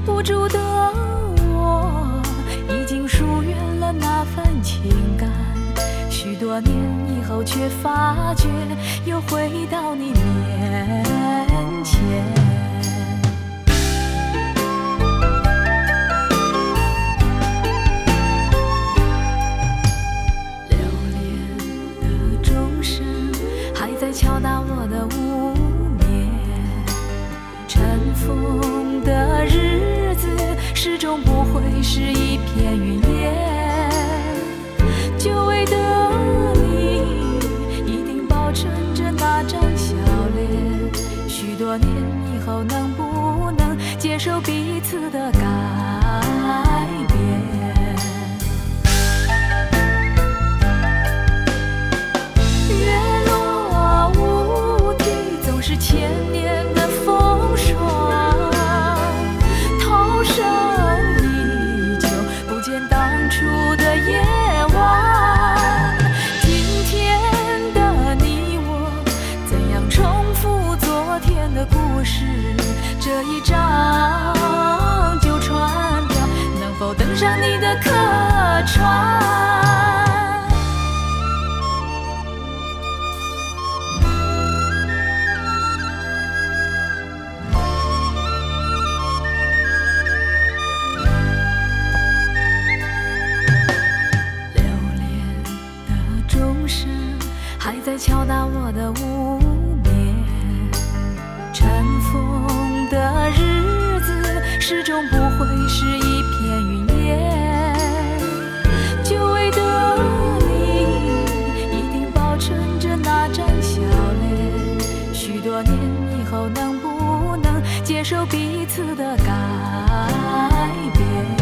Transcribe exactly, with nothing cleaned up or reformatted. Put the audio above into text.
不住的我，已经疏远了那份情感。许多年以后，却发觉又回到你面前。流连的钟声还在敲打我的无眠，尘封的日子始终不会是一片云烟。久违的你，一定保存着那张笑脸。许多年以后，能不能接受彼此的改变？月落乌啼，总是千年的风霜。涛声依旧，不见当初的夜晚。的故事，这一章就穿掉，能否登上你的客船？流连的钟声还在敲打我的无风的日子始终不会是一片云烟。久违的你，一定保存着那张笑脸。许多年以后，能不能接受彼此的改变？